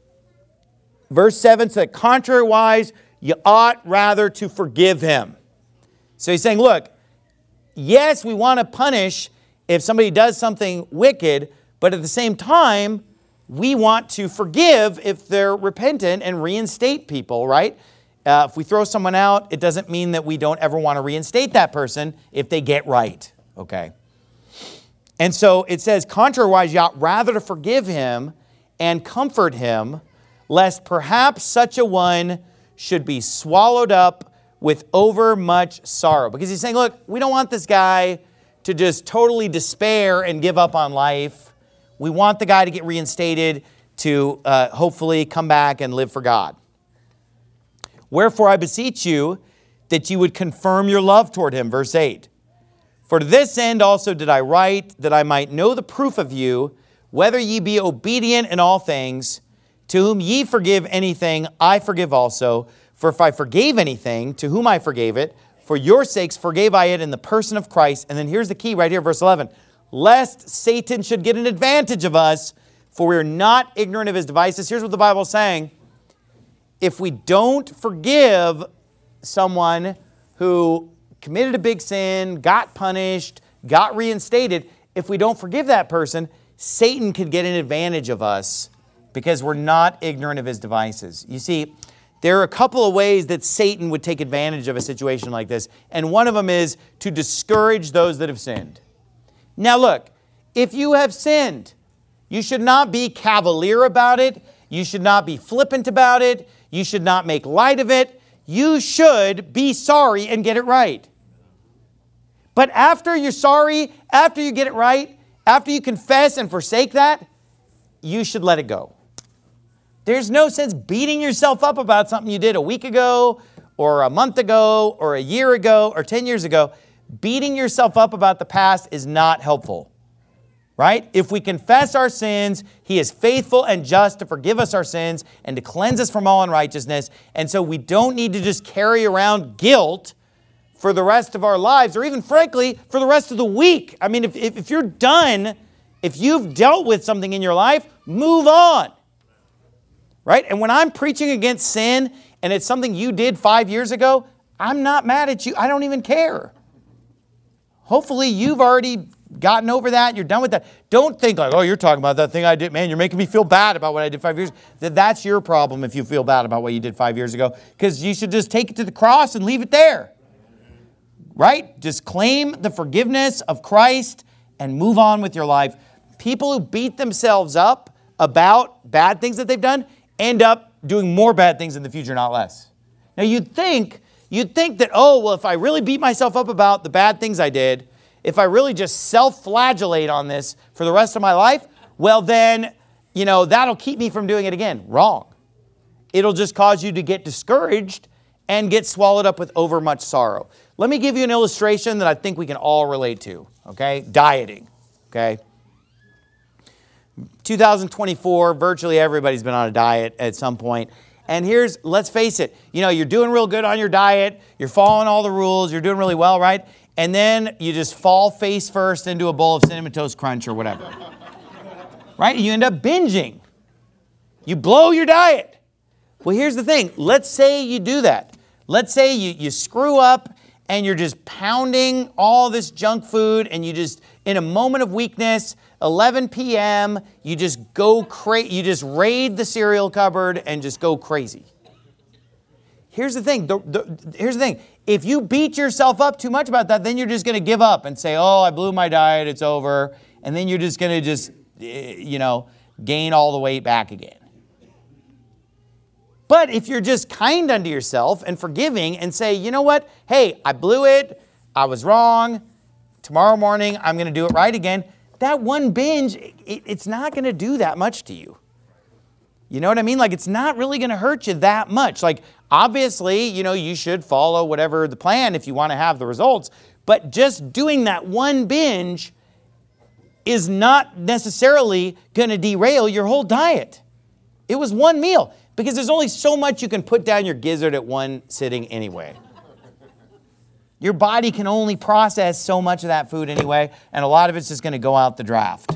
S1: Verse 7 said, contrariwise, you ought rather to forgive him. So he's saying, look, yes, we want to punish if somebody does something wicked, but at the same time, we want to forgive if they're repentant and reinstate people, right? If we throw someone out, it doesn't mean that we don't ever want to reinstate that person if they get right, okay? And so it says, contrariwise, you ought rather to forgive him and comfort him, lest perhaps such a one should be swallowed up with overmuch sorrow. Because he's saying, look, we don't want this guy to just totally despair and give up on life. We want the guy to get reinstated, to hopefully come back and live for God. Wherefore I beseech you that you would confirm your love toward him. Verse 8. For to this end also did I write, that I might know the proof of you, whether ye be obedient in all things. To whom ye forgive anything, I forgive also. For if I forgave anything, to whom I forgave it, for your sakes forgave I it in the person of Christ. And then here's the key right here, verse 11. Lest Satan should get an advantage of us, for we are not ignorant of his devices. Here's what the Bible is saying. If we don't forgive someone who committed a big sin, got punished, got reinstated, if we don't forgive that person, Satan could get an advantage of us because we're not ignorant of his devices. You see, there are a couple of ways that Satan would take advantage of a situation like this, and one of them is to discourage those that have sinned. Now look, if you have sinned, you should not be cavalier about it. You should not be flippant about it. You should not make light of it. You should be sorry and get it right. But after you're sorry, after you get it right, after you confess and forsake that, you should let it go. There's no sense beating yourself up about something you did a week ago or a month ago or a year ago or 10 years ago. Beating yourself up about the past is not helpful. Right? If we confess our sins, He is faithful and just to forgive us our sins and to cleanse us from all unrighteousness. And so we don't need to just carry around guilt for the rest of our lives, or even frankly, for the rest of the week. I mean, if you're done, if you've dealt with something in your life, move on. Right? And when I'm preaching against sin and it's something you did 5 years ago, I'm not mad at you. I don't even care. Hopefully you've already gotten over that. You're done with that. Don't think like, oh, you're talking about that thing I did. Man, you're making me feel bad about what I did 5 years ago. That's your problem if you feel bad about what you did 5 years ago, because you should just take it to the cross and leave it there. Right? Just claim the forgiveness of Christ and move on with your life. People who beat themselves up about bad things that they've done end up doing more bad things in the future, not less. Now you'd think that, oh, well, if I really beat myself up about the bad things I did, if I really just self-flagellate on this for the rest of my life, well then, that'll keep me from doing it again. Wrong. It'll just cause you to get discouraged and get swallowed up with overmuch sorrow. Let me give you an illustration that I think we can all relate to, okay? Dieting, okay? 2024, virtually everybody's been on a diet at some point. And let's face it, you're doing real good on your diet, you're following all the rules, you're doing really well, right? And then you just fall face first into a bowl of Cinnamon Toast Crunch or whatever. Right? And you end up binging. You blow your diet. Well, here's the thing. Let's say you do that. Let's say you screw up and you're just pounding all this junk food and you just, in a moment of weakness, 11 p.m., you just go crazy. You just raid the cereal cupboard and just go crazy. Here's the thing. Here's the thing. If you beat yourself up too much about that, then you're just going to give up and say, oh, I blew my diet, it's over. And then you're just going to gain all the weight back again. But if you're just kind unto yourself and forgiving and say, you know what? Hey, I blew it. I was wrong. Tomorrow morning, I'm going to do it right again. That one binge, it's not going to do that much to you. You know what I mean? Like, it's not really going to hurt you that much. Like, obviously, you should follow whatever the plan if you want to have the results. But just doing that one binge is not necessarily going to derail your whole diet. It was one meal, because there's only so much you can put down your gizzard at one sitting anyway. Your body can only process so much of that food anyway, and a lot of it's just going to go out the draft.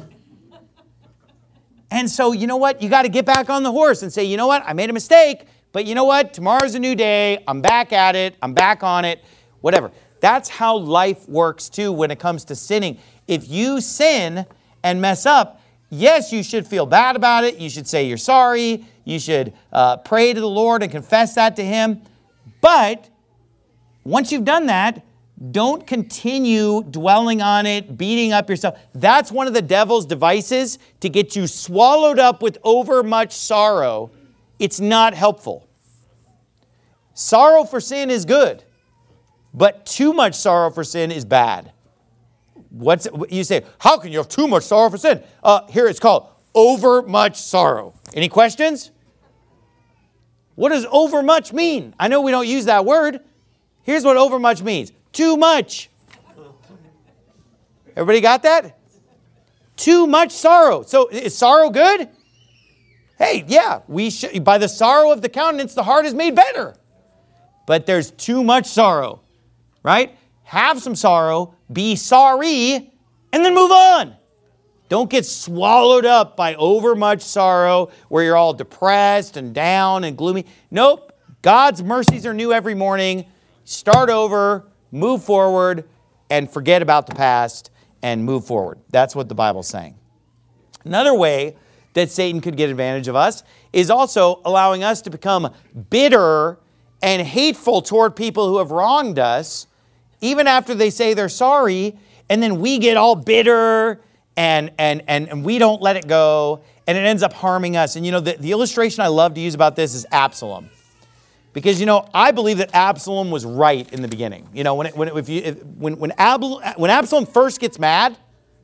S1: And so, you know what? You got to get back on the horse and say, you know what? I made a mistake, but you know what? Tomorrow's a new day. I'm back at it. I'm back on it. Whatever. That's how life works too when it comes to sinning. If you sin and mess up, yes, you should feel bad about it. You should say you're sorry. You should pray to the Lord and confess that to Him. But once you've done that, don't continue dwelling on it, beating up yourself. That's one of the devil's devices to get you swallowed up with overmuch sorrow. It's not helpful. Sorrow for sin is good, but too much sorrow for sin is bad. You say, how can you have too much sorrow for sin? Here it's called overmuch sorrow. Any questions? What does overmuch mean? I know we don't use that word. Here's what overmuch means. Too much. Everybody got that? Too much sorrow. So is sorrow good? Hey, yeah, by the sorrow of the countenance, the heart is made better. but there's too much sorrow, right? Have some sorrow, be sorry, and then move on. Don't get swallowed up by overmuch sorrow where you're all depressed and down and gloomy. Nope. God's mercies are new every morning. Start over, move forward, and forget about the past and move forward. That's what the Bible's saying. Another way that Satan could get advantage of us is also allowing us to become bitter and hateful toward people who have wronged us, even after they say they're sorry, and then we get all bitter and we don't let it go, and it ends up harming us. And the illustration I love to use about this is Absalom. Because, I believe that Absalom was right in the beginning. When Absalom first gets mad,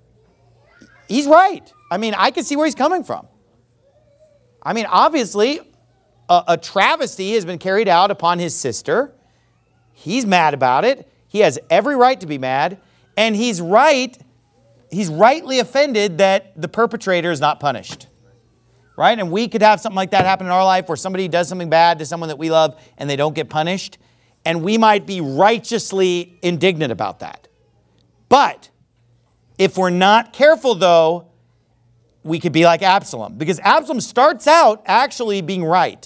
S1: he's right. I can see where he's coming from. Obviously, a travesty has been carried out upon his sister. He's mad about it. He has every right to be mad. And he's right. He's rightly offended that the perpetrator is not punished. Right? And we could have something like that happen in our life where somebody does something bad to someone that we love and they don't get punished. And we might be righteously indignant about that. But if we're not careful, though, we could be like Absalom. Because Absalom starts out actually being right.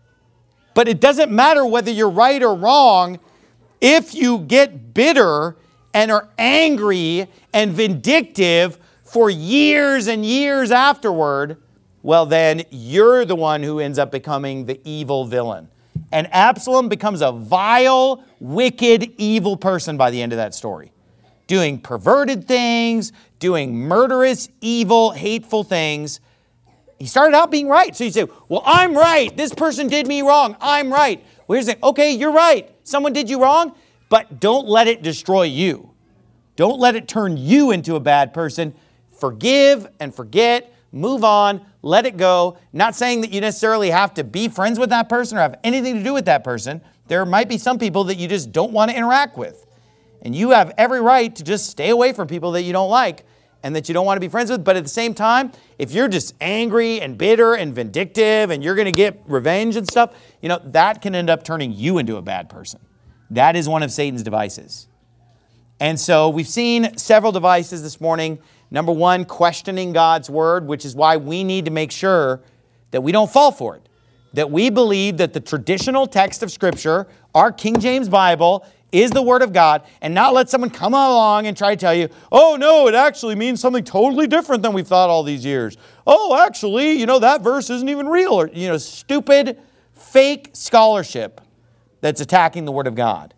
S1: But it doesn't matter whether you're right or wrong. If you get bitter and are angry and vindictive for years and years afterward, well, then you're the one who ends up becoming the evil villain. And Absalom becomes a vile, wicked, evil person by the end of that story. Doing perverted things, doing murderous, evil, hateful things. He started out being right. So you say, well, I'm right. This person did me wrong. I'm right. Well, here's the thing. Okay, you're right. Someone did you wrong, but don't let it destroy you. Don't let it turn you into a bad person. Forgive and forget. Move on. Let it go. Not saying that you necessarily have to be friends with that person or have anything to do with that person. There might be some people that you just don't want to interact with. And you have every right to just stay away from people that you don't like and that you don't want to be friends with. But at the same time, if you're just angry and bitter and vindictive and you're going to get revenge and stuff, that can end up turning you into a bad person. That is one of Satan's devices. And so we've seen several devices this morning. Number one, questioning God's word, which is why we need to make sure that we don't fall for it. That we believe that the traditional text of Scripture, our King James Bible, is the Word of God, and not let someone come along and try to tell you, oh no, it actually means something totally different than we've thought all these years. Oh, actually, that verse isn't even real. Or, stupid, fake scholarship that's attacking the Word of God.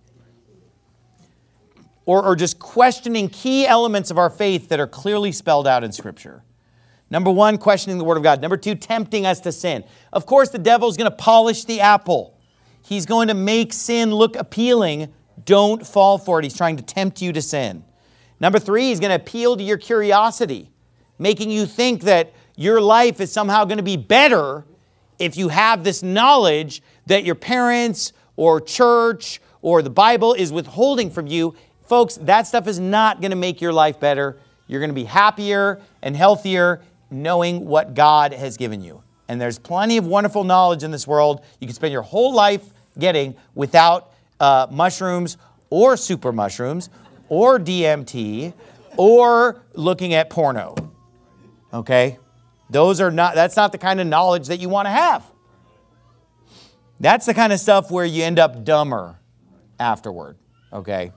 S1: Or just questioning key elements of our faith that are clearly spelled out in Scripture. Number one, questioning the Word of God. Number two, tempting us to sin. Of course, the devil's going to polish the apple. He's going to make sin look appealing. Don't fall for it. He's trying to tempt you to sin. Number three, he's going to appeal to your curiosity, making you think that your life is somehow going to be better if you have this knowledge that your parents or church or the Bible is withholding from you. Folks, that stuff is not going to make your life better. You're going to be happier and healthier knowing what God has given you. And there's plenty of wonderful knowledge in this world you can spend your whole life getting without mushrooms or super mushrooms or DMT or looking at porno. Okay? That's not the kind of knowledge that you want to have. That's the kind of stuff where you end up dumber afterward. Okay?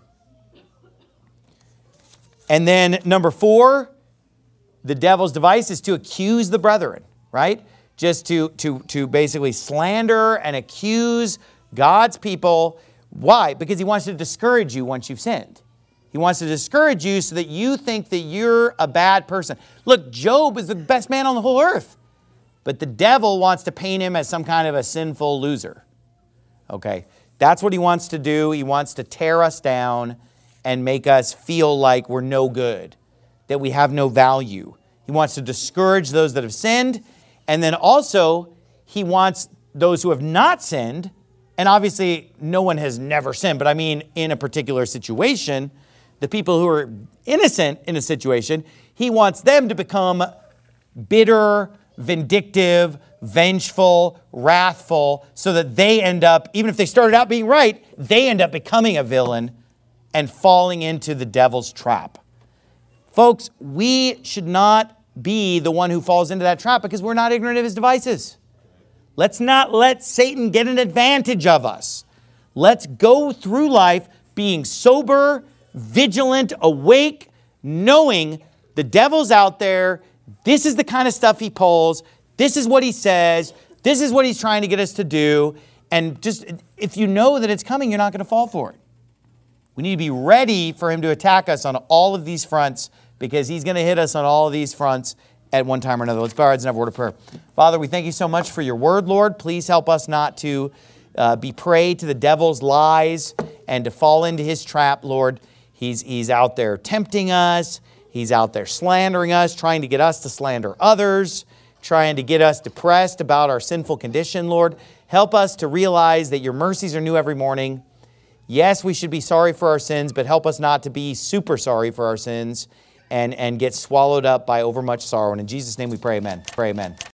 S1: And then number four, the devil's device is to accuse the brethren, right? Just to basically slander and accuse God's people. Why? Because he wants to discourage you once you've sinned. He wants to discourage you so that you think that you're a bad person. Look, Job is the best man on the whole earth. But the devil wants to paint him as some kind of a sinful loser. Okay? That's what he wants to do. He wants to tear us down and make us feel like we're no good, that we have no value. He wants to discourage those that have sinned. And then also, he wants those who have not sinned, and obviously no one has never sinned, but I mean in a particular situation, the people who are innocent in a situation, he wants them to become bitter, vindictive, vengeful, wrathful, so that they end up, even if they started out being right, they end up becoming a villain and falling into the devil's trap. Folks, we should not be the one who falls into that trap because we're not ignorant of his devices. Let's not let Satan get an advantage of us. Let's go through life being sober, vigilant, awake, knowing the devil's out there. This is the kind of stuff he pulls. This is what he says. This is what he's trying to get us to do. And just, if you know that it's coming, you're not going to fall for it. We need to be ready for him to attack us on all of these fronts because he's going to hit us on all of these fronts at one time or another. Let's bow our heads and have a word of prayer. Father, we thank you so much for your word, Lord. Please help us not to be prey to the devil's lies and to fall into his trap, Lord. He's out there tempting us. He's out there slandering us, trying to get us to slander others, trying to get us depressed about our sinful condition, Lord. Help us to realize that your mercies are new every morning. Yes, we should be sorry for our sins, but help us not to be super sorry for our sins and get swallowed up by overmuch sorrow. And in Jesus' name we pray, amen. Pray, amen.